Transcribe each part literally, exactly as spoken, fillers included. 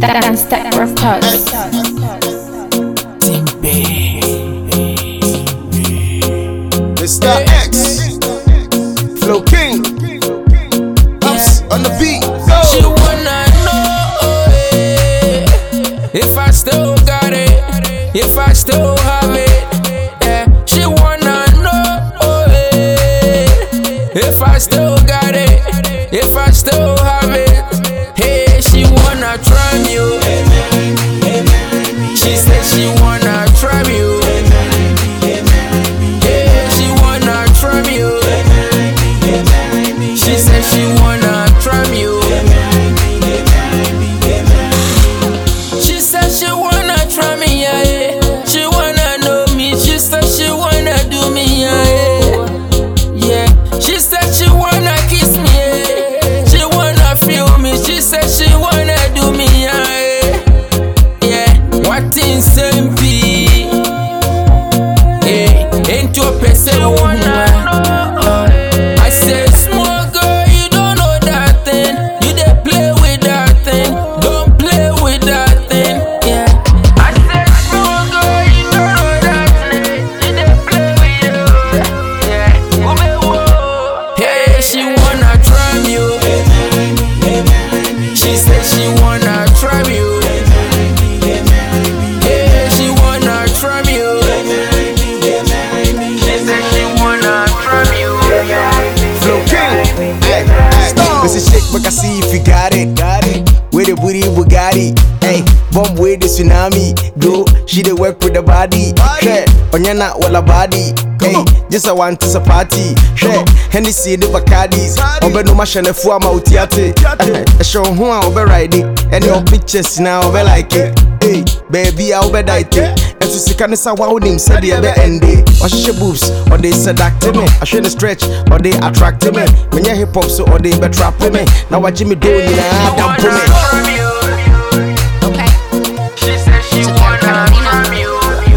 Dance Step Records. Mister X, Flow King, Ups on the beat. Go. She wanna know eh, if I still got it, if I still have it. Yeah, she wanna know eh, if I still got it, if I still have it. Hey, she wanna try me. Oh. She said she wanna try me. Oh. Yeah, she wanna try me. Oh. She said she wanna try me. Oh. She said she wanna try me. Yeah, she wanna know me. She said she wanna do me. Yeah, yeah. She said she wanna kiss me. Yeah, she wanna feel me. She said she wanna do me. Yeah, yeah. What in same be? Yeah, ain't your person wanna know? I said, small girl, you don't know that thing. You dey play with that thing. Don't play with that thing. Yeah. I said, small girl, you don't know that thing. You dey play with it. Yeah. Ube wo. Hey, she wanna try me. Oh. She said she wanna try me. Oh. Yeah, she wanna try me. Oh. She said she wanna try me. Oh. Flow King, hey, this is shake, but I see if you got it, got it. With the booty Bugatti, hey, bomb with the tsunami, go. She dey work with the body, hey, onyana wala body, hey, just a want to party, hey, Hennessy the Bacardis, obe no machine fu ama utiate, a show who I obe ride it, and your pictures now obe like it, hey, baby I obe die it, and to see can sa wa him said the other end, or she boobs, or they seduct me, I should stretch, or they attract me, when you hip hop so or they be trap me, now what Jimmy doing now, damn for me. Okay. She said she wanna try me.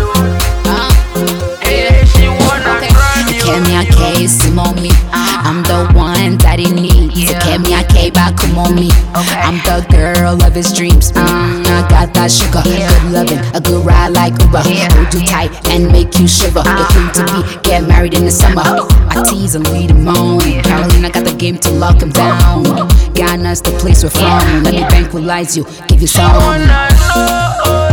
Hey, she wanna try me. Keep me a case, on me. I'm the one that he needs. So keep me a K back, come on me. I'm the girl of his dreams. Mm, I got that sugar, good loving, a good ride like Uber. Hold you tight and make you shiver. The thing to be, get married in the summer. I tease and lead him on. Carolina got the game to lock him down. Ghana's the place we're from. Let me tranquilize you, give you She some. wanna know